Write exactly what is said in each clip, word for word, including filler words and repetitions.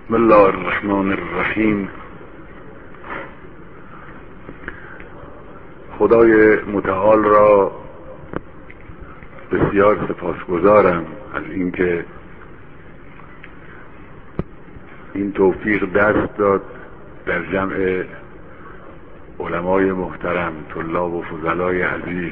بسم الله الرحمن الرحیم. خدای متعال را بسیار سپاسگزارم از اینکه این توفیق دست داد در جمع علمای محترم، طلاب و فضلای عزیز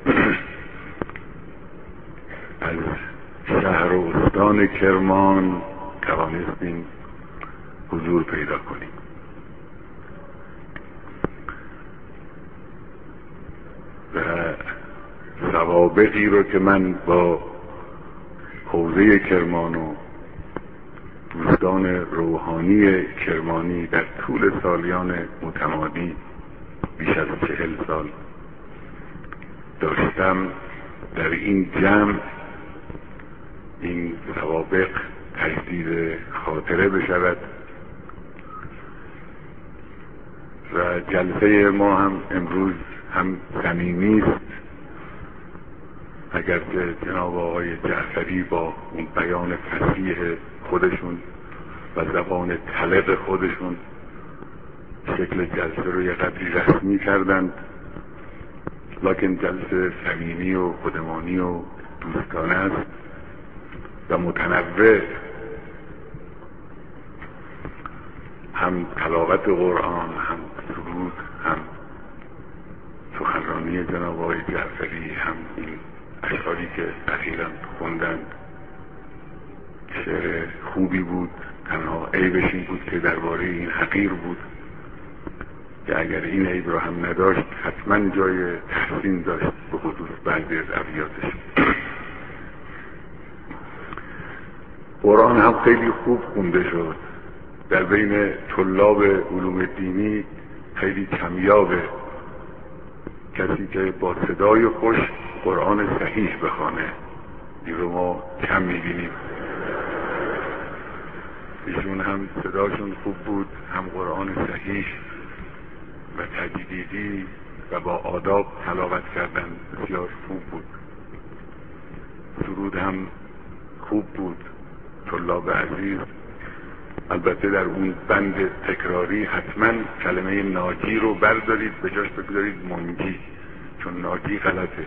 از شهر و استان کرمان توانستیم حضور پیدا کنیم. و سوابقی رو که من با حوزه کرمان و دوستان روحانی کرمانی در طول سالیان متمادی بیش از چهل سال داشتم، در این جمع این سوابق تجدید خاطره بشود و جلسه ما هم امروز هم صمیمی است، اگر که جناب آقای جعفری با اون بیان فصیح خودشون و زبان طلق خودشون شکل جلسه رو یه قدری رسمی کردند، لکن جلسه صمیمی و خودمانی و دوستانه است و متنوع، هم تلاوت قرآن، هم سرود، هم سخنرانی جناب آقای جعفری، هم این اشعاری که اخیراً خوندند. شعر خوبی بود، تنها عیبش این بود که درباره این حقیر بود که اگر این عیب رو هم نداشت حتما جای تحسین داشت، به خصوص بعضی از ابیاتش. قرآن هم خیلی خوب خونده شد، در بین طلاب علوم دینی خیلی کمیابه کسی که با صدای خوش قرآن صحیح بخوانه، این رو ما کم میبینیم. ایشون هم صداشون خوب بود، هم قرآن صحیح و تجدیدی و با آداب تلاوت کردن بسیار خوب بود. سرود هم خوب بود. طلاب عزیز البته در اون بند تکراری حتما کلمه ناجی رو بردارید، به جاش بگذارید منجی، چون ناجی غلطه.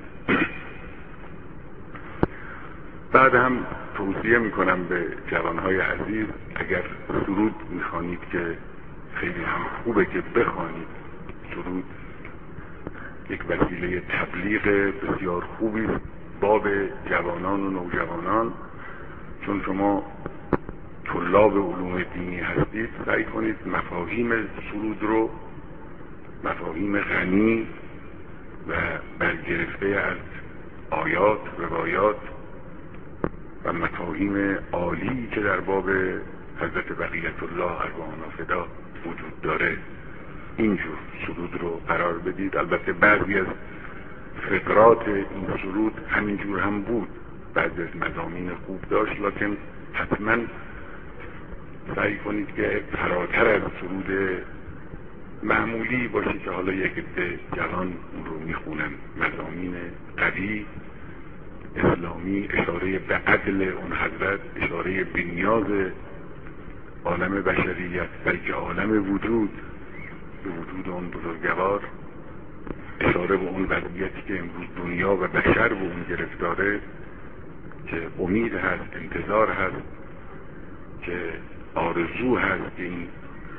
بعد هم توصیه میکنم به جوانهای عزیز، اگر سرود میخوانید که خیلی هم خوبه که بخوانید. سرود یک وسیله تبلیغ بسیار خوبی باب جوانان و نوجوانان، چون شما طلاب علوم دینی هستید، سعی کنید مفاهیم سرود رو، مفاهیم غنی و برگرفته از آیات، روایات و مفاهیم عالی که در باب حضرت بقیت الله ارواحنا فدا وجود داره، اینجور سرود رو قرار بدید. البته بعضی از فقرات این سرود همینجور هم بود، بعضی از مضامین خوب داشت، لکن حتما سعی کنید که فراتر از سرود معمولی باشه که حالا یک عده جوان اون رو میخونن. مضامین قوی اسلامی، اشاره به عدل اون حضرت، اشاره به نیاز عالم بشریت، بلکه عالم وجود به وجود اون بزرگوار، اشاره به اون وضعیتی که امروز دنیا و بشر به اون گرفتاره، که امید هست، انتظار هست، که آرزو هست که این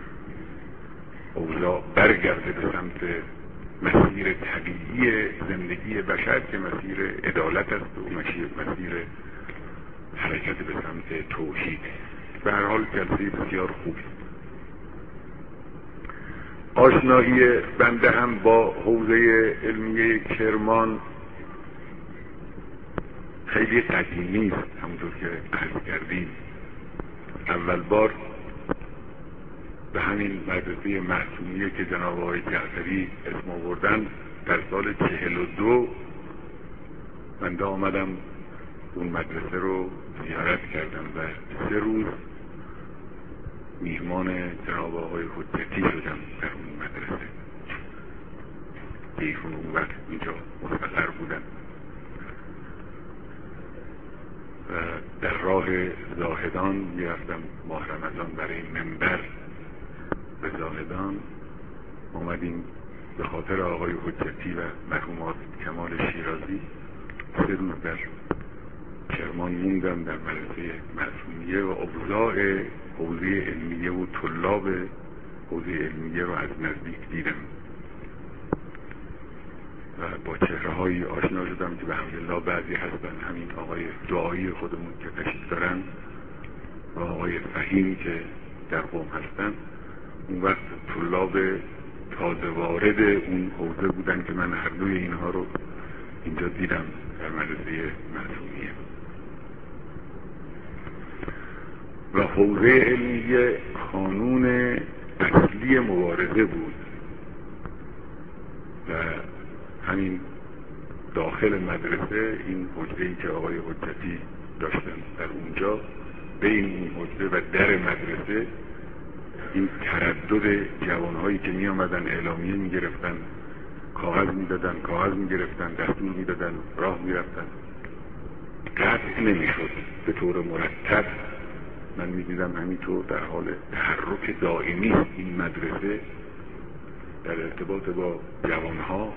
اوضاع برگرده به سمت مسیر طبیعی زندگی بشر که مسیر عدالت است و مسیر حرکت به سمت توحید. به هر حال جلسه بسیار خوبی. آشنایی بنده هم با حوزه علمیه کرمان خیلی قدیمی است، همونطور که عرض کردیم. اول بار به همین مدرسه معصومیه که جناب آقای جعفری اسم آوردن در سال چهل و دو بنده آمدم اون مدرسه رو زیارت کردم و سه روز میهمان جناب آقای حجتی شدم در اون مدرسه. ایشون اون وقت اینجا مستقر بودن و در راه زاهدان میرفتم ماه رمضان برای منبر به زاهدان. اومدیم به خاطر آقای حجتی و مرحوم کمال شیرازی سه روز در کرمان موندم در مدرسه معصومیه و اوضاع حوزه علمیه و طلاب حوزه علمیه رو از نزدیک دیدم و با چهره هایی آشنا شدم که به الحمدلله بعضی هستن همین آقای دعایی خودمون که تشریف دارن و آقای فهیم که در قم هستن. اون وقت طلاب تازه وارد اون حوزه بودن که من هر دوی اینها رو اینجا دیدم در مدرسه معصومیه. و حوزه علمیه قانون اصلی مبارزه بود و همین داخل مدرسه این حجره‌ای که آقای حجتی داشتن در اونجا بین این حجره و در مدرسه این تردد جوانهایی که می آمدن اعلامیه می گرفتن، کاغذ می دادن، کاغذ می گرفتن، دستور می دادن، راه می رفتن، قطع نمی شد به طور مرتب. من می دیدم همینطور در حال تحرک دائمی این مدرسه در ارتباط با جوانها.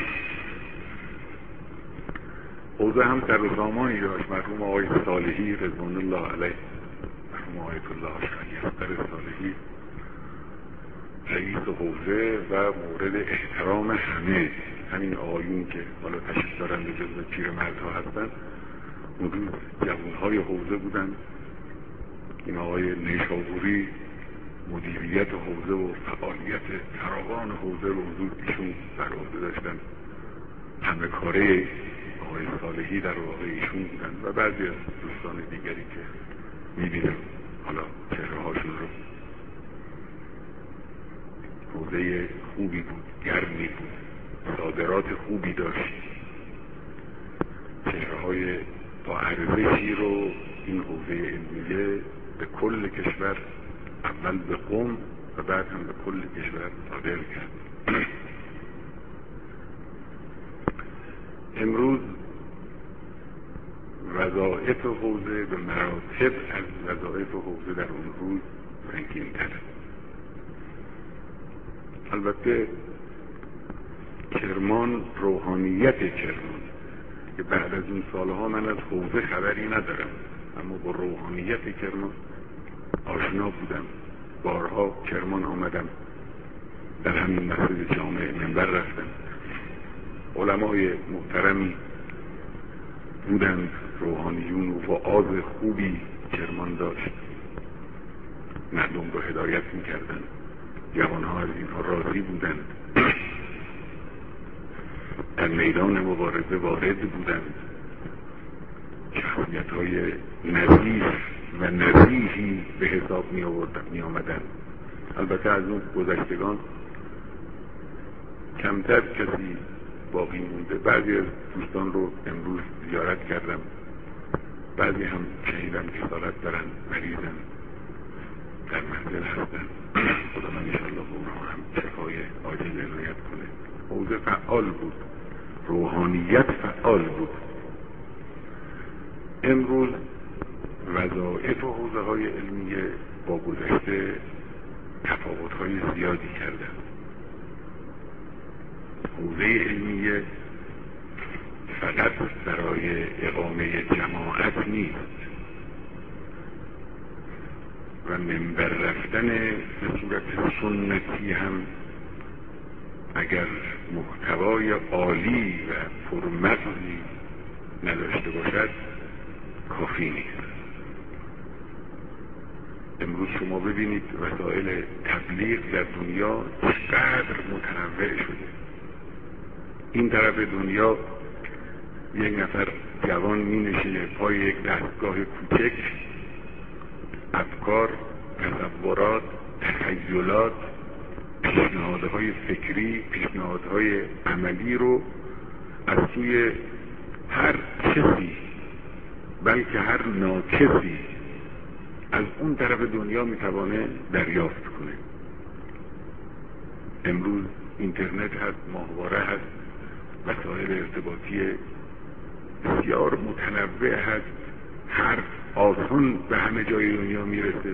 حوزه هم سر و سامانی داشت. مرحوم آقای صالحی رضوان الله علیه، مرحوم آیت الله شایستر صالحی رئیس حوزه و مورد احترام همه همین آقایون که حالا تشریف دارن به جزو پیرمردها هستن، اون روز جوانهای حوزه بودن. این آقای نیشابوری مدیریت حوزه و فعالیت فراوان حوزه رو حضور ایشون بر عهده داشتن. همه کاره آقای صالحی در واقع ایشون بودن و بعضی از دوستان دیگری که می‌بینم حالا چهره هاشون رو. حوزه خوبی بود، گرمی بود، صادرات خوبی داشت، چهره های با ارزشی رو این حوزه علمیه به کل کشور، اول به قم و بعد هم به کل کشور صادر کرد. امروز وظایف حوزه به مراتب از وظایف حوزه در اون روز سنگین تره. البته کرمان، روحانیت کرمان که بعد از این سالها من از حوزه خبری ندارم، اما با روحانیت کرمان آشنا بودم. بارها کرمان آمدم، در همین مسجد جامع منبر رفتم، علمای محترمی بودند، روحانیون و وعاظ خوبی کرمان داشت، مردم رو هدایت میکردند، جوانها از اینها راضی بودند، در میدان مبارزه وارد بودند، شخصیت های نزیف و نزیحی به حساب می آوردن می آمدن. البته از اون گذشتگان کمتر کسی باقی مونده. بعضی از دوستان رو امروز زیارت کردم، بعضی هم شنیدم کسالت دارن، مریضن، در منزل هستن. خدا من انشاءالله اونها هم شفای عاجل عنایت کنه. حوزه فعال بود، روحانیت فعال بود. امروز وظایف حوزه های علمیه با گذشته تفاوت های زیادی کردن. حوزه علمیه فقط برای اقامه جماعت نیست و منبر رفتن به صورت سنتی هم اگر محتوای عالی و پرمغزی نداشته باشد کافی نیست. امروز شما ببینید وسایل تبلیغ در دنیا چقدر متنوع شده. این طرف دنیا یک نفر جوان می نشینه پای یک دستگاه کوچک، افکار، تصورات، تخیلات، پیشنهادهای فکری، پیشنهادهای عملی رو از سوی هر کسی، بلکه هر ناکسی از اون طرف دنیا میتوانه دریافت کنه. امروز اینترنت هست، ماهواره هست، وسایل ارتباطی بسیار متنوع هست حرف آسان به همه جای دنیا میرسه.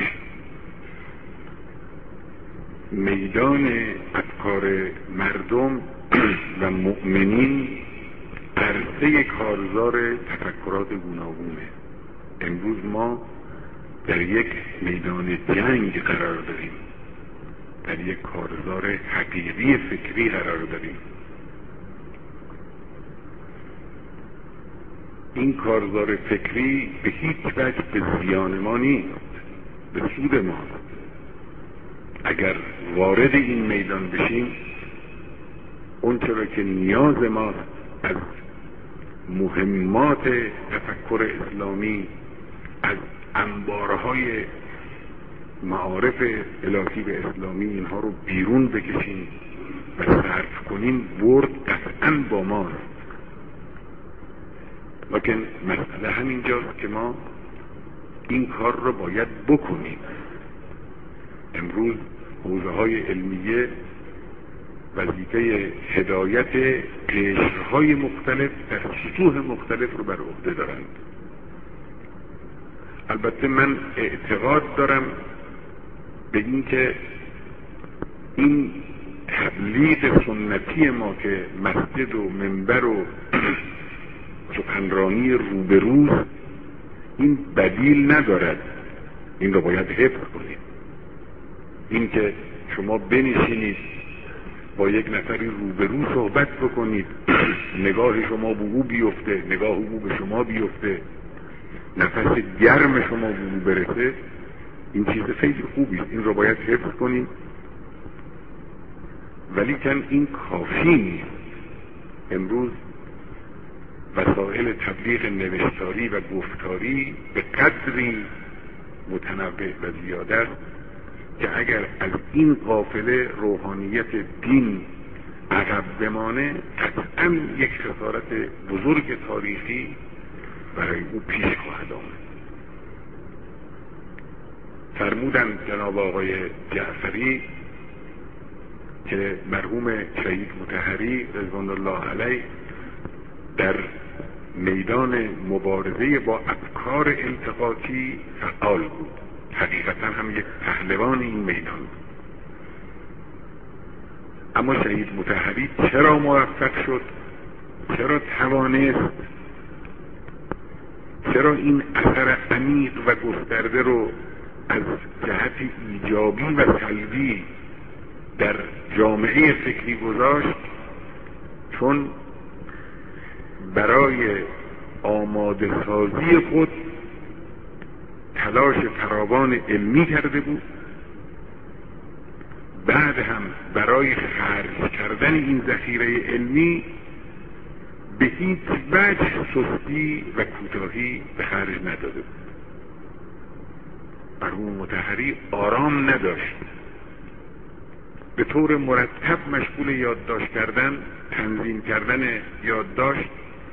میدان افکار مردم و مؤمنین عرصه کارزار تفکرات گوناگونه. امروز ما در یک میدان جنگ قرار داریم، در یک کارزار حقیقی فکری قرار داریم. این کارزار فکری به هیچ وجه به زیان ما نیست، به سود ماست. اگر وارد این میدان بشیم، اون چرا که نیاز ماست از مهمات تفکر اسلامی، از انبارهای معارف الهی به اسلامی، اینها رو بیرون بکشیم و صرف کنیم، برد قطعاً با ماست. لیکن مسئله همینجاست که ما این کار رو باید بکنیم. امروز حوزه های علمیه وظیفه هدایت قشرهای مختلف در سطوح مختلف رو بر عهده دارند. البته من اعتقاد دارم به این که این تبلیغ سنتی ما که مسجد و منبر و سخنرانی روبروز، این بدیل ندارد. این رو باید حفظ کنید. این که شما بنشینید با یک نفری روبرو صحبت بکنید، نگاه شما به او بیفته، نگاه او به شما بیفته، نفس گرم شما به او برسه، این چیز خیلی خوبی است. این رو باید حفظ کنید. ولی کن این کافی نیست. امروز وسایل تبلیغ نوشتاری و گفتاری به قدری متنوع و زیاده است که اگر از این قافله روحانیت دین عقب بمانه، قطعاً یک خسارت بزرگ تاریخی برای او پیش خواهد آمد. فرمودند جناب آقای جعفری که مرحوم شهید مطهری رضوان الله علیه در میدان مبارزه با افکار انتقادی فعال بود. حقیقتا هم یک پهلوان این میدان بود. اما شهید مطهری چرا موفق شد؟ چرا توانست؟ چرا این اثر عمیق و گسترده رو از جهت ایجابی و سلبی در جامعه فکری گذاشت؟ چون برای آماده سازی خود تلاش فراوان علمی کرده بود، بعد هم برای خرج کردن این ذخیره علمی به هیچ وجه سستی و کوتاهی به خرج نداده بود. مرحوم مطهری آرام نداشت، به طور مرتب مشغول یادداشت کردن، تنظیم کردن یادداشت،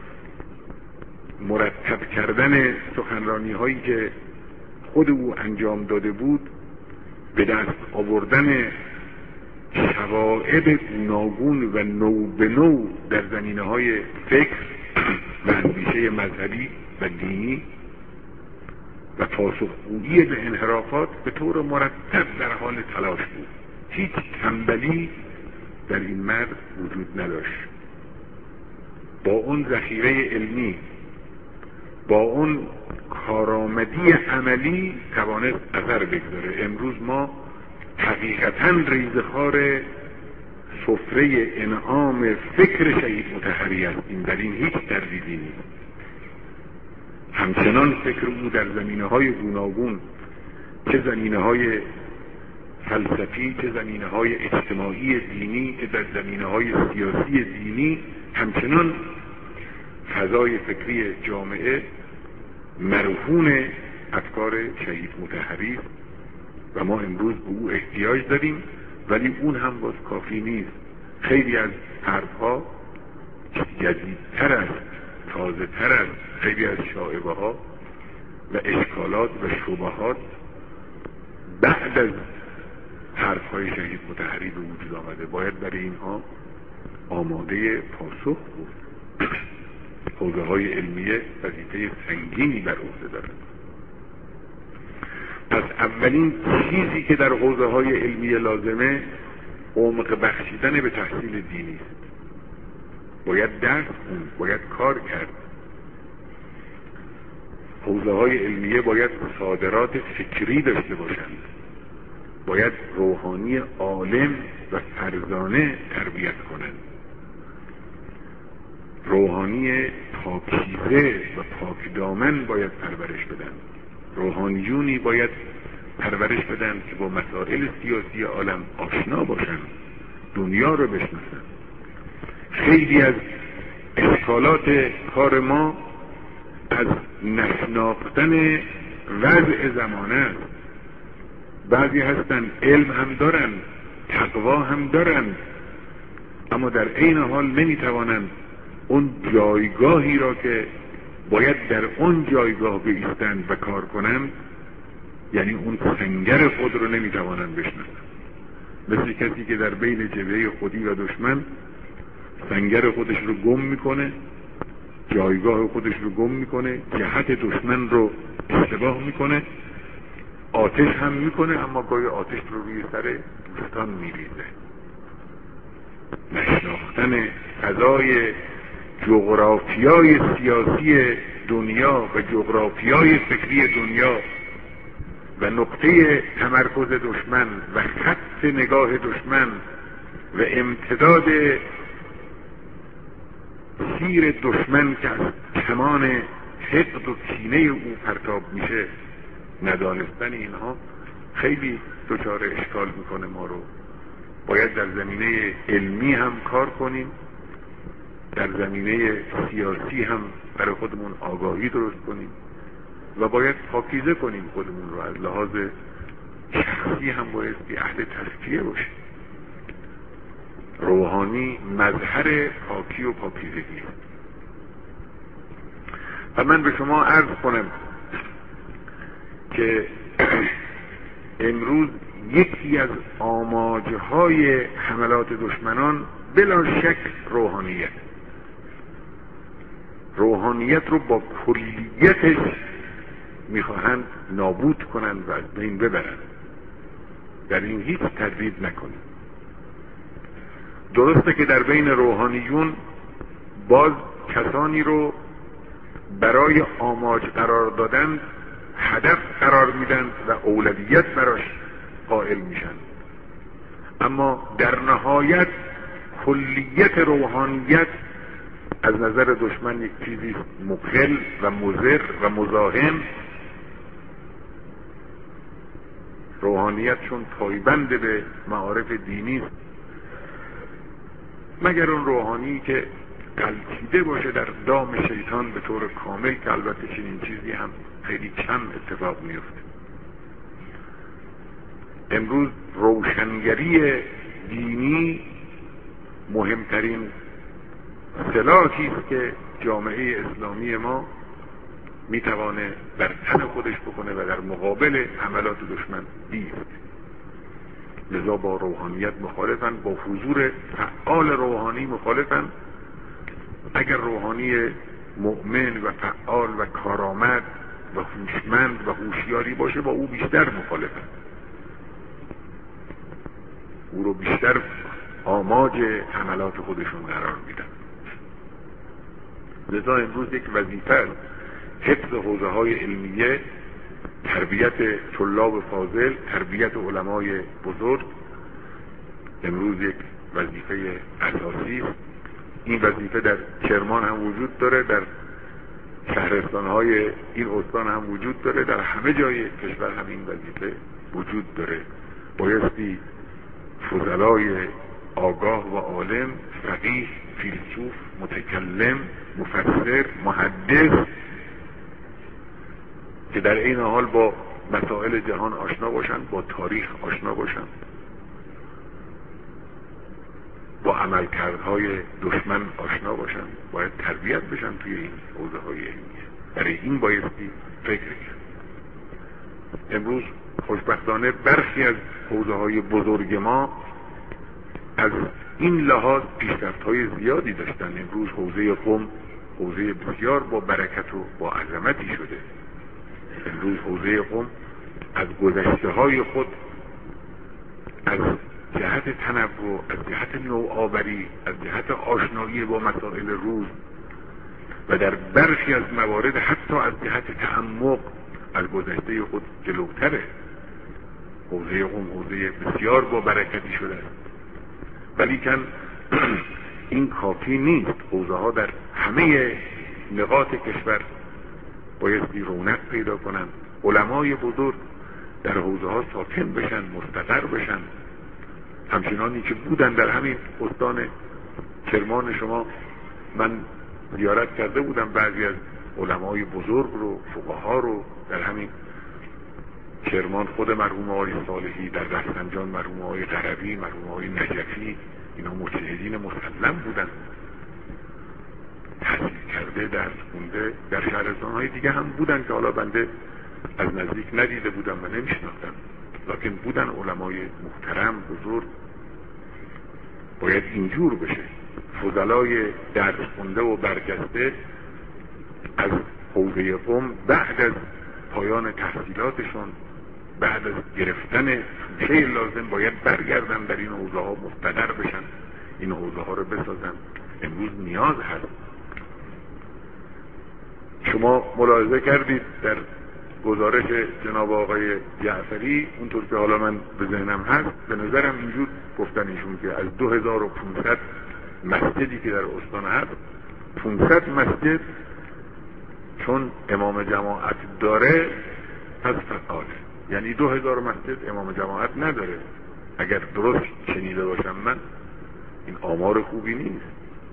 مرتب کردن سخنرانی هایی که خود او انجام داده بود، به دست آوردن شواهد گوناگون و نو به نو در زمینه های فکر و اندیشه مذهبی و دینی و پاسخگویی به انحرافات به طور مرتب در حال تلاش بود. هیچ تنبلی در این مرد وجود نداشت. با اون ذخیره علمی، با اون کارآمدی عملی توانست اثر بگذاره. امروز ما حقیقتاً ریزخوار سفره انعام فکر شهید مطهری هستیم، در این هیچ تردیدی نیست. همچنان فکر او در زمینه‌های گوناگون، چه زمینه‌های فلسفی، چه زمینه‌های اجتماعی دینی، چه در زمینه‌های سیاسی دینی، همچنان فضای فکری جامعه مرهون افکار شهید مطهری و ما امروز به او احتیاج داریم. ولی اون هم باز کافی نیست. خیلی از حرفها جدیدتر است، تازه تر است. خیلی از شائبه ها و اشکالات و شبهات بعد از حرفهای شهید مطهری به وجود آمده. باید برای اینها آماده پاسخ بود. حوزه های علمیه وظیفه سنگینی بر عهده دارند. پس اولین چیزی که در حوزه های علمیه لازمه عمق بخشیدن به تحصیل دینی است. باید درس خوند، باید کار کرد. حوزه های علمیه باید صادرات فکری داشته باشند، باید روحانی عالم و فرزانه تربیت کنند، روحانی پاکیزه و پاک دامن باید پرورش بدن، روحانیونی باید پرورش بدن که با مسائل سیاسی عالم آشنا باشن، دنیا رو بشناسن. خیلی از اشکالات کار ما از نشناختن وضع زمانه است. بعضی هستن علم هم دارن، تقوا هم دارن، اما در عین حال نمیتوانند اون جایگاهی را که باید در اون جایگاه بایستند و کار کنند، یعنی اون سنگر خود رو نمیتوانند بشناسند. مثل کسی که در بین جبهه خودی و دشمن سنگر خودش رو گم میکنه، جایگاه خودش رو گم میکنه، جهت دشمن رو اشتباه میکنه، آتش هم میکنه، اما گاهی آتش رو روی سر دوستان میریزه. نشناختن فضای جغرافیای سیاسی دنیا و جغرافیای فکری دنیا و نقطه تمرکز دشمن و خط نگاه دشمن و امتداد سیر دشمن که از کمان حقد و کینه او پرتاب میشه، ندانستن اینها خیلی دچار اشکال میکنه ما رو. باید در زمینه علمی هم کار کنیم، در زمینه سیاسی هم برای خودمون آگاهی درست کنیم و باید پاکیزه کنیم خودمون رو. از لحاظ شخصی هم باید اهل تزکیه باشیم. روحانی مظهر پاکی و پاکیزگی. و من به شما عرض کنم که امروز یکی از آماجهای حملات دشمنان بلا شک روحانیت روحانیت رو با کلیتش میخواهند نابود کنند و از بین ببرند. در این هیچ تردید نکنید. درسته که در بین روحانیون باز کسانی رو برای آماج قرار دادن هدف قرار میدن و اولویت براش قائل میشن، اما در نهایت کلیت روحانیت از نظر دشمن یک چیزی مخل و مضر و مزاحم. روحانیت چون پایبند به معارف دینی است، مگر اون روحانی که غلطیده باشه در دام شیطان به طور کامل، که البته چنین چیزی هم خیلی کم اتفاق میفته. امروز روشنگری دینی مهمترین سلاحی است که جامعه اسلامی ما میتوانه بر تن خودش بکنه و در مقابل حملات دشمن بیست. لذا با روحانیت مخالفن، با حضور فعال روحانی مخالفن. اگر روحانی مؤمن و فعال و کارآمد و هوشمند و هوشیاری باشه، با او بیشتر مخالفن، او رو بیشتر آماج حملات خودشون قرار میدن. لذا امروز یک وظیفه حفظ حوزه های علمیه، تربیت طلاب فاضل، تربیت علمای بزرگ امروز یک وظیفه اساسی است. این وظیفه در کرمان هم وجود داره، در شهرستانهای این استان هم وجود داره، در همه جای کشور هم این وظیفه وجود داره. بایستی فضلای آگاه و عالم، فقیه، فیلسوف، متکلم، مفسر، محدث که در این حال با مسائل جهان آشنا باشن، با تاریخ آشنا باشن، با عملکردهای دشمن آشنا باشن، باید تربیت بشن توی این حوزه های علمیه. برای این بایستی فکر کرد. امروز خوشبختانه برخی از حوزه های بزرگ ما از این لحاظ پیشرفت های زیادی داشتن. امروز حوزه قم حوزه بسیار با برکت و با عظمتی شده. امروز حوزه قم از گذشته های خود، از جهت تنوع، از جهت نوآوری، از جهت آشنایی با مسائل روز و در برخی از موارد حتی از جهت تعمق از گذشته خود جلوتره. حوزه قم حوزه بسیار با برکتی شده است، ولیکن این کافی نیست. حوزه ها در همه نقاط کشور بایستی رونق پیدا کنند، علمای بزرگ در حوزه ها ساکن بشن، مستقر بشن، همچنانی که بودن. در همین استان کرمان شما من زیارت کرده بودم بعضی از علمای بزرگ رو، فقها رو در همین کرمان، خود مرحوم آقای صالحی، در رفسنجان مرحوم آقای غربی، مرحوم آقای نجفی، اینا مجتهدین مسلم بودن، تحصیل کرده، درس خونده. در شهرستان‌های دیگه هم بودن که حالا بنده از نزدیک ندیده بودم و نمیشناختم، لکن بودن علمای محترم بزرگ. باید اینجور بشه. فضلای درس خونده و برجسته از حوزه قم بعد از پایان تحصیلاتشون، بعد از گرفتن چه لازم، باید برگردن در این حوزه ها، مستقر بشن، این حوزه ها رو بسازن. امروز نیاز هست. شما ملاحظه کردید در گزارش جناب آقای جعفری، اونطور که حالا من به ذهنم هست، به نظرم اینجور گفتن ایشون که از دو هزار و پانصد مسجدی که در استان هست، پانصد مسجد چون امام جماعت داره پس فعاله. یعنی دو هزار مسجد امام جماعت نداره. اگر درست شنیده باشم من، این آمار خوبی نیست.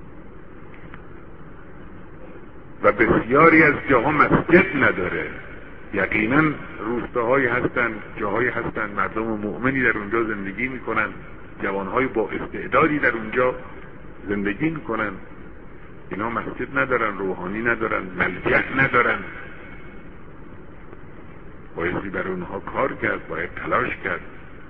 و بسیاری از جاها مسجد نداره. یقینا روستاهایی هستن، جاهایی هستن مردم مؤمنی در اونجا زندگی میکنن، جوانهای با استعدادی در اونجا زندگی میکنن، اینا مسجد ندارن، روحانی ندارن، ملجأ ندارن. بایستی برای اونها کار کرد، باید تلاش کرد.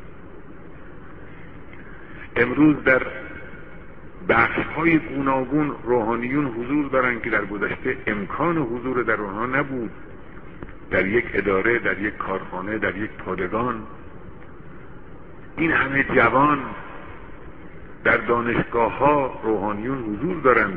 امروز در بخش‌های گوناگون روحانیون حضور دارن که در گذشته امکان حضور در اونها نبود. در یک اداره، در یک کارخانه، در یک پادگان، این همه جوان در دانشگاه ها روحانیون حضور دارند.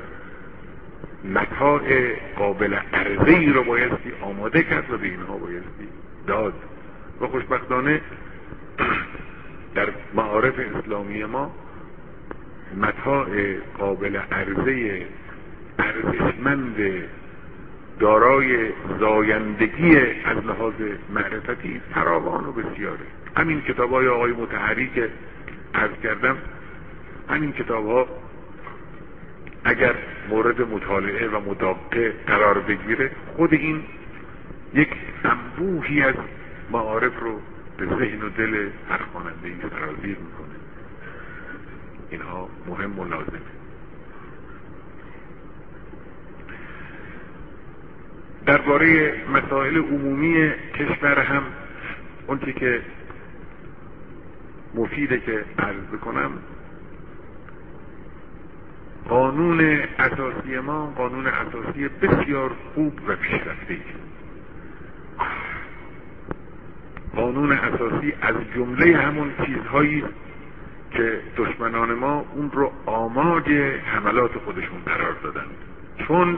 متاع قابل عرضه‌ای رو بایستی آماده کرد و به اینها بایستی داد. و خوشبختانه در معارف اسلامی ما متاع قابل عرضه ارزشمند دارای زایندگی از لحاظ معرفتی فراوان و بسیاره. همین کتاب‌های آقای مطهری که عرض کردم، همین کتاب‌ها اگر مورد مطالعه و مداقه قرار بگیره، خود این یک انبوهی از معارف رو به ذهن و دل هر خواننده‌ای سرازیر میکنه. اینها مهم و لازمه. درباره مسائل عمومی کشور هم اونچه که مفیده که عرض بکنم، قانون اساسی ما قانون اساسی بسیار خوب و پیشرفته است. قانون اساسی از جمله همون چیزهایی که دشمنان ما اون رو آماج حملات خودشون قرار دادن، چون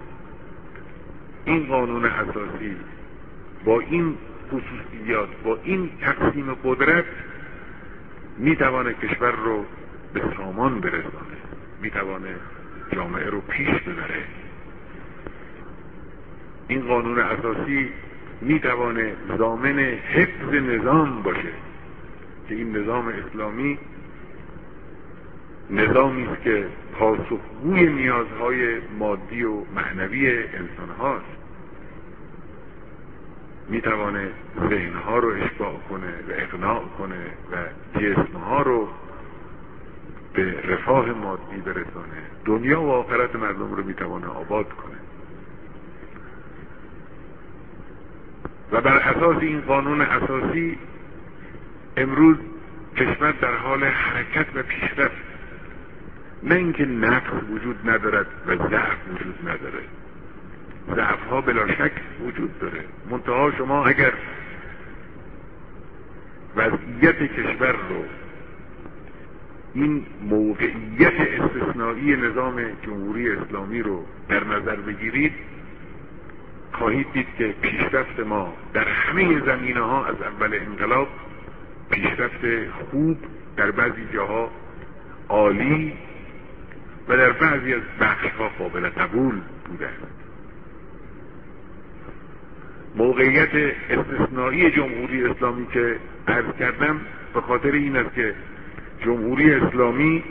این قانون اساسی با این خصوصیات، با این تقسیم قدرت میتوانه کشور رو به سامان برسانه، میتوانه جامعه رو پیش ببره. این قانون اساسی میتوانه ضامن حفظ نظام باشه که این نظام اسلامی نظامی است که پاسخگوی نیازهای مادی و معنوی انسان هاست. میتوانه ذهنها رو اشباع کنه و اقناع کنه و جسمها رو به رفاه مادی برسانه، دنیا و آخرت مردم رو میتوانه آباد کنه. و بر اساس این قانون اساسی امروز کشور در حال حرکت و پیشرفت. نه اینکه نقص وجود ندارد و ضعف وجود نداره، ضعف ها بلا شک وجود داره، منتها شما اگر وضعیت کشور رو، این موقعیت استثنایی نظام جمهوری اسلامی رو در نظر بگیرید، خواهید دید که پیشرفت ما در همه زمینه ها از اول انقلاب پیشرفت خوب، در بعضی جاها عالی و در بعضی از بخش ها قابل قبول بوده است. موقعیت استثنایی جمهوری اسلامی که عرض کردم به خاطر این است که جمهوری اسلامی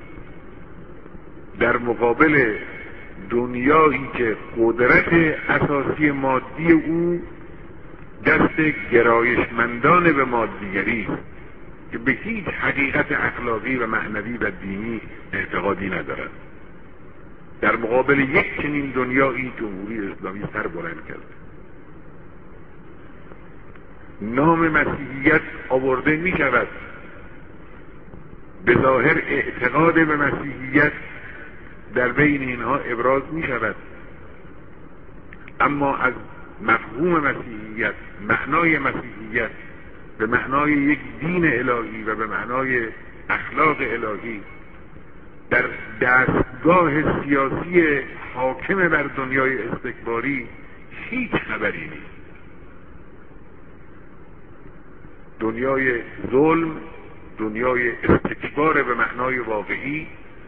در مقابل دنیایی که قدرت اساسی مادی او دست گرایشمندان به مادیگری است که به هیچ حقیقت اخلاقی و معنوی و دینی اعتقادی ندارد، در مقابل یک چنین دنیایی جمهوری اسلامی سر بلند کرد. نام مسیحیت آورده می شود، به ظاهر اعتقاد به مسیحیت در بین اینها ابراز می شود، اما از مفهوم مسیحیت، معنای مسیحیت به معنای یک دین الهی و به معنای اخلاق الهی در دستگاه سیاسی حاکم بر دنیای استکباری هیچ خبری نیست. دنیای ظلم، دنیای استکبار به معنای واقعی،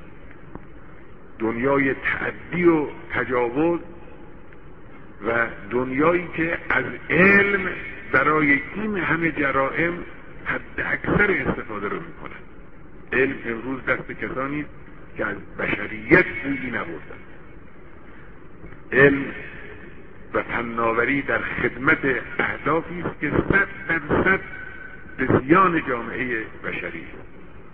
دنیای تعدی و تجاوز و دنیایی که از علم برای این همه جرائم حد اکثر استفاده رو میکنن. علم امروز دست کسانی است که از بشریت بویی نبردن. علم و فناوری در خدمت اهدافی است که صد درصد به زیان جامعه بشری است،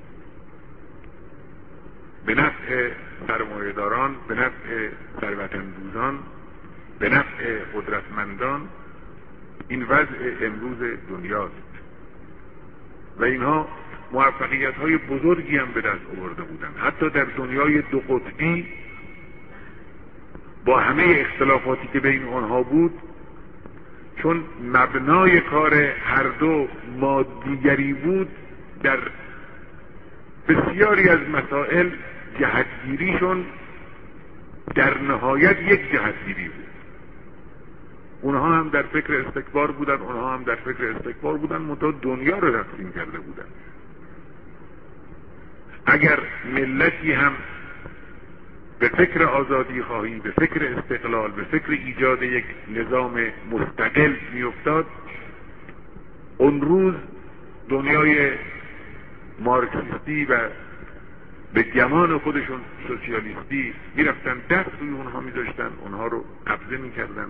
به نفع سرمایه‌داران، به نفع ثروت‌اندوزان، به نفع قدرتمندان. این وضع امروز دنیاست و اینها موفقیت‌های بزرگی هم به دست آورده بودند. حتی در دنیای دو قطبی با همه اختلافاتی که بین آنها بود، چون مبنای کار هر دو مادیگری بود، در بسیاری از مسائل جهتگیریشون در نهایت یک جهتگیری بود. اونها هم در فکر استکبار بودن، اونها هم در فکر استکبار بودن، منتها دنیا رو تقسیم کرده بودن. اگر ملتی هم به فکر آزادی خواهی، به فکر استقلال، به فکر ایجاد یک نظام مستقل میافتاد، اون روز دنیای مارکسیستی و به گمان خودشون سوسیالیستی میرفتن دست روی اونها میذاشتن، اونها رو قبضه میکردن،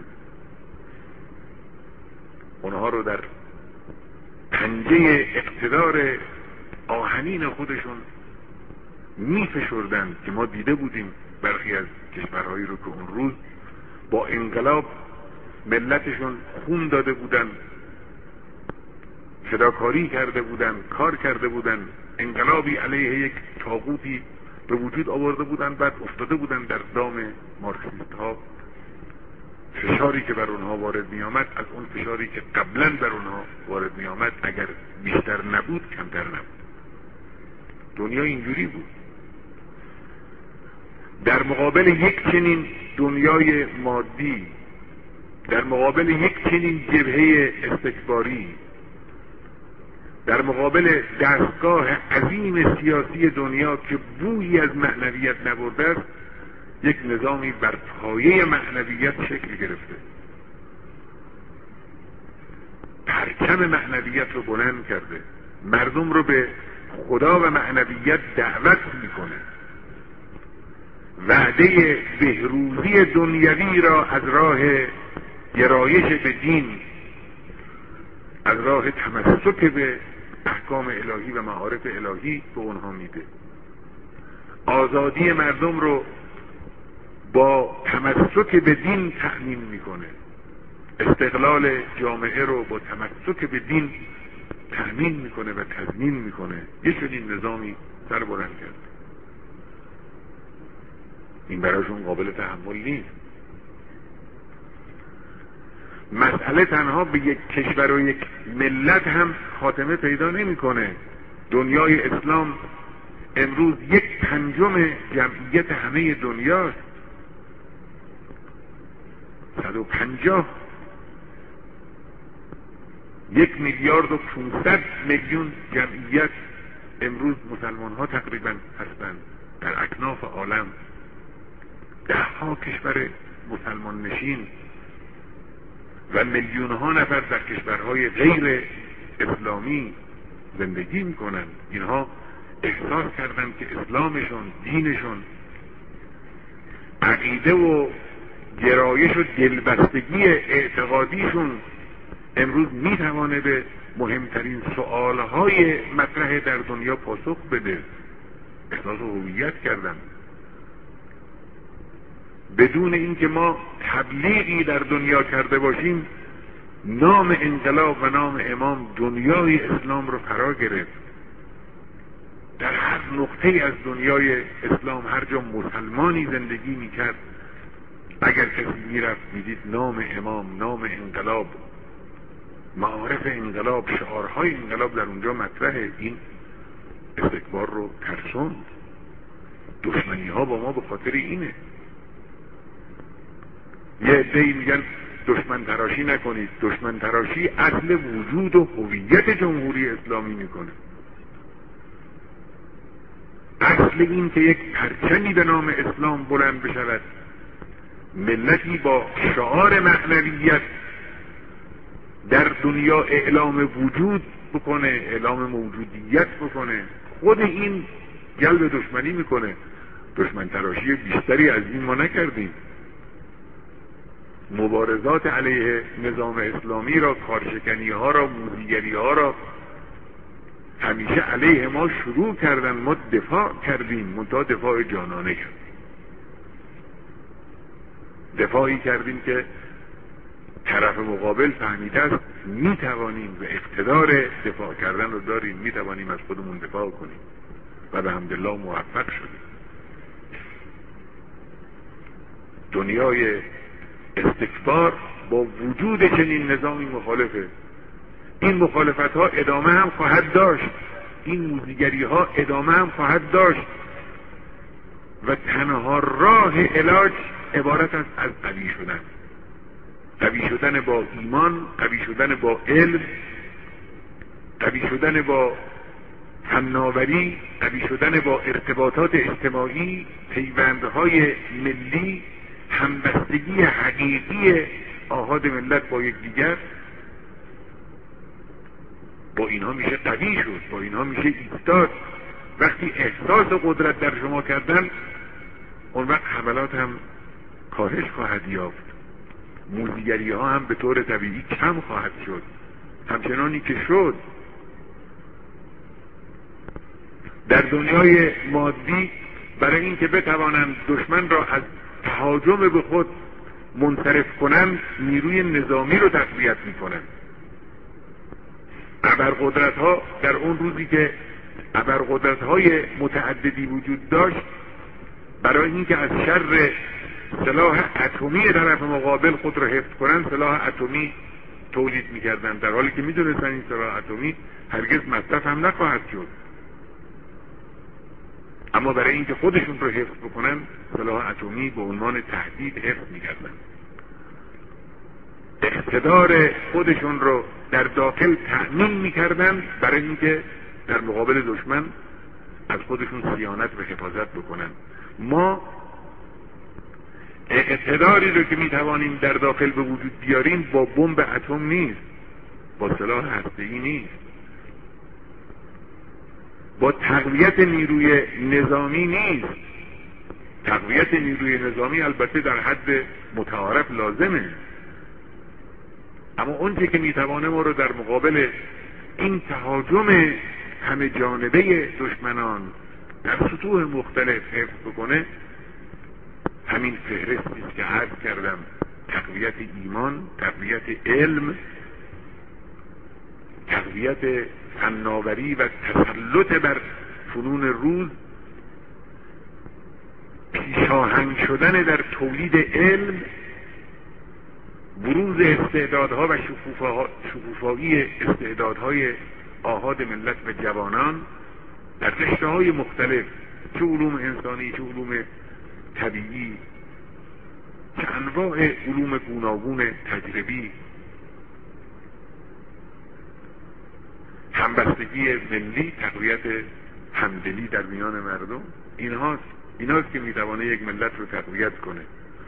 اونها رو در پنجه اقتدار آهنین خودشون میفشردن که ما دیده بودیم برخی از کشورهایی رو که اون روز با انقلاب ملتشون خون داده بودن، فداکاری کرده بودن، کار کرده بودن، انقلابی علیه یک طاغوتی به وجود آورده بودن، بعد افتاده بودن در دام مارکسیست ها. فشاری که بر اونها وارد می آمد از اون فشاری که قبلا بر اونها وارد می آمد اگر بیشتر نبود کمتر نبود. دنیا اینجوری بود. در مقابل یک چنین دنیای مادی، در مقابل یک چنین جبهه استکباری، در مقابل دستگاه عظیم سیاسی دنیا که بویی از معنویت نبرده است، یک نظامی بر پایه معنویت شکل گرفته، پرچم معنویت رو بلند کرده، مردم رو به خدا و معنویت دعوت میکنه، وعده بهروزی دنیوی را از راه گرایش به دین، از راه تمسک به احکام الهی و معارف الهی به اونها میده. آزادی مردم رو با تمسک به دین تأمین میکنه، استقلال جامعه رو با تمسک به دین تأمین میکنه و تضمین میکنه. یه چنین نظامی سر بلند کرد. این براشون قابل تحمل نیست. مسئله تنها به یک کشور و یک ملت هم خاتمه پیدا نمیکنه. دنیای اسلام امروز یک پنجم جمعیت همه دنیاست. صد و پنجاه یک میلیارد و پونصد میلیون جمعیت امروز مسلمان ها تقریبا هستند در اکناف عالم. ده ها کشور مسلمان نشین و میلیون ها نفر در کشورهای غیر اسلامی زندگی میکنن. اینها احساس کردن که اسلامشون، دینشون، عقیده و گرایش و دلبستگی اعتقادیشون امروز میتوانه به مهمترین سؤالهای مطرح در دنیا پاسخ بده. احساس هویت کردن بدون اینکه ما تبلیغی در دنیا کرده باشیم. نام انقلاب و نام امام دنیای اسلام رو فرا گرفت. در هر نقطه از دنیای اسلام هر جا مسلمانی زندگی میکرد، اگر کسی میرفت میدید نام امام، نام انقلاب، معارف انقلاب، شعارهای انقلاب در اونجا مطرحه. این استکبار رو ترسوند. دشمنی ها با ما به خاطر اینه. یه عده‌ای میگن دشمن تراشی نکنید. دشمن تراشی اصل وجود و هویت جمهوری اسلامی میکنه. اصل این که یک پرچمی به نام اسلام بلند بشود، ملتی با شعار معنویت در دنیا اعلام وجود بکنه، اعلام موجودیت بکنه، خود این جلب دشمنی میکنه. دشمن تراشی بیشتری از این ما نکردیم. مبارزات علیه نظام اسلامی را، کارشکنی ها را، موزیگری ها را همیشه علیه ما شروع کردن. ما دفاع کردیم، منتها دفاع جانانه کردیم. دفاعی کردیم که طرف مقابل فهمیده است میتوانیم و اقتدار دفاع کردن رو داریم، میتوانیم از خودمون دفاع کنیم و به حمدالله موفق شدیم. دنیای استکبار با وجود چنین نظامی مخالفه. این مخالفت ها ادامه هم خواهد داشت، این موزیگری ها ادامه هم خواهد داشت و تنها راه علاج عبارت است از قوی شدن. قوی شدن با ایمان، قوی شدن با علم، قوی شدن با فناوری، قوی شدن با ارتباطات اجتماعی، پیوندهای ملی، همبستگی حقیقی آحاد ملت با یکدیگر. با اینها میشه قوی شد، با اینها میشه ایستاد. وقتی احساس قدرت در شما کردن، اون وقت حملات هم کاهش خواهد یافت. موزیگری ها هم به طور طبیعی کم خواهد شد، همچنانی که شد. در دنیای مادی برای اینکه بتوانند دشمن را از تهاجم به خود منصرف کنند، نیروی نظامی رو تقویت میکنند. ابرقدرت ها در اون روزی که ابرقدرت های متعددی وجود داشت، برای اینکه از شر سلاح اتمی طرف مقابل خود را حفظ کنند، سلاح اتمی تولید میکردند، در حالی که میدونستن این سلاح اتمی هرگز مصرف هم نخواهد شد. اما برای اینکه خودشون رو حفظ بکنن، سلاح اتمی به عنوان تهدید حفظ میکردن. اقتدار خودشون رو در داخل تأمین میکردن برای اینکه در مقابل دشمن از خودشون صیانت و حفاظت بکنن. ما اقتداری رو که میتوانیم در داخل به وجود بیاریم با بمب اتم نیست، با سلاح هسته‌ای نیست، با تقویت نیروی نظامی نیست. تقویت نیروی نظامی البته در حد متعارف لازمه، اما اون چه که میتوانه ما رو در مقابل این تهاجم همه جانبه دشمنان در سطوح مختلف حفظ بکنه، همین فهرستی است که عرض کردم: تقویت ایمان، تقویت علم، تقویت فناوری و تسلط بر فنون روز پیشاهنگ شدن در تولید علم، بروز استعدادها و شکوفایی استعدادهای آحاد ملت و جوانان در رشته‌های مختلف، چه علوم انسانی، چه علوم طبیعی، چه انواع علوم گوناگون تجربی، همبستگی ملی، تقویت همدلی در میان مردم، اینهاست ایناست که میتوانه یک ملت رو تقویت کنه،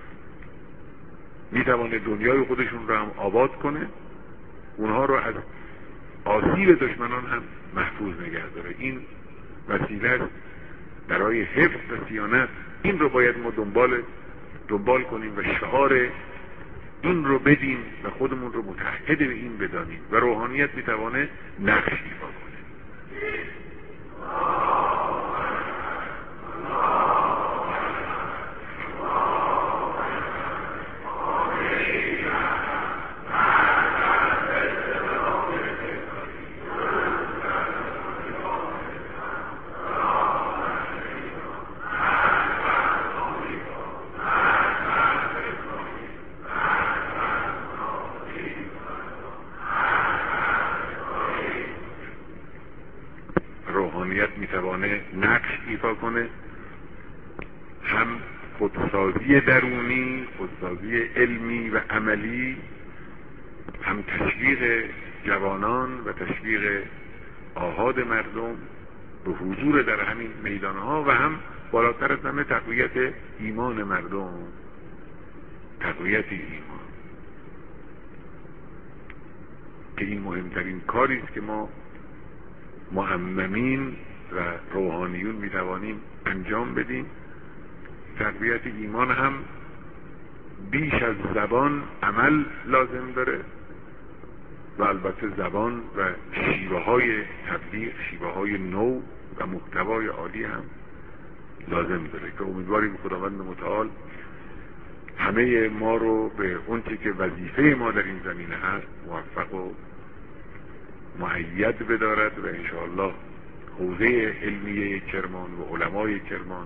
میتوانه دنیای خودشون رو هم آباد کنه، اونها رو از آسیب دشمنان هم محفوظ نگه داره. این وسیله است برای حفظ و صیانت. این رو باید ما دنبال دنبال کنیم و شعار این رو بدیم و خودمون رو متحد به این بدانیم و روحانیت میتوانه نقش ایفا کنه. روحانیت میتوانه نقش ایفا کنه، هم خودسازی درونی، خودسازی علمی و عملی، هم تشویق جوانان و تشویق آحاد مردم به حضور در همین میدانها و هم بالاتر از همه تقویت ایمان مردم، تقویت ایمان، که این مهمترین کاری است که ما معممین و روحانیون میتوانیم انجام بدیم. تقویت ایمان هم بیش از زبان عمل لازم داره و البته زبان و شیوه های تبلیغ، شیوه های نو و محتوای عالی هم لازم داره که امیدواریم خداوند متعال همه ما رو به اونچه که وظیفه ما در این زمینه هست موفق و مؤید بدارد و انشاءالله حوزه علمیه کرمان و علمای کرمان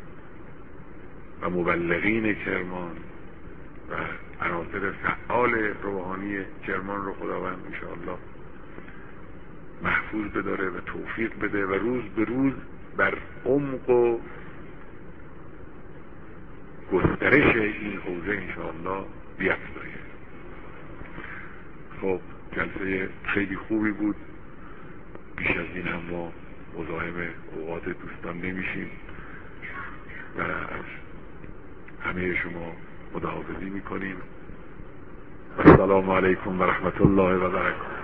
و مبلغین کرمان و عناصر فعال روحانی کرمان رو خداوند انشاءالله محفوظ بداره و توفیق بده و روز به روز بر عمق و گسترش این حوزه انشاءالله بیفزاید. خب جلسه خیلی خوبی بود، بیش از این هم ما مزاحم اوقات دوستان نمیشیم و از همه شما خداحافظی میکنیم. السلام علیکم و رحمت الله و برکاته.